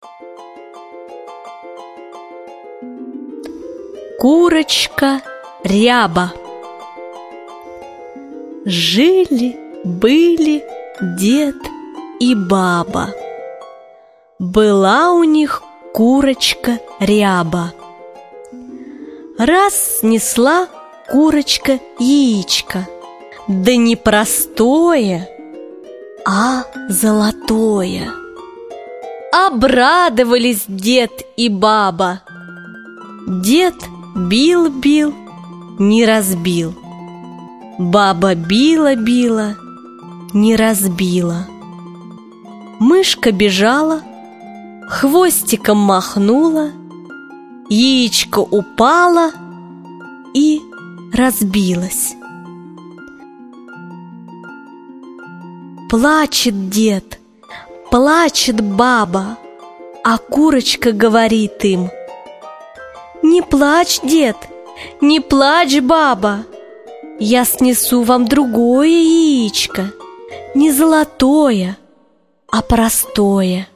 Курочка Ряба. Жили-были дед и баба. Была у них курочка Ряба. Раз снесла курочка яичко, да не простое, а золотое. Обрадовались дед и баба. Дед бил-бил, не разбил. Баба била-била, не разбила. Мышка бежала, хвостиком махнула, яичко упало и разбилось. Плачет дед, плачет баба, а курочка говорит им: «Не плачь, дед, не плачь, баба, я снесу вам другое яичко, не золотое, а простое».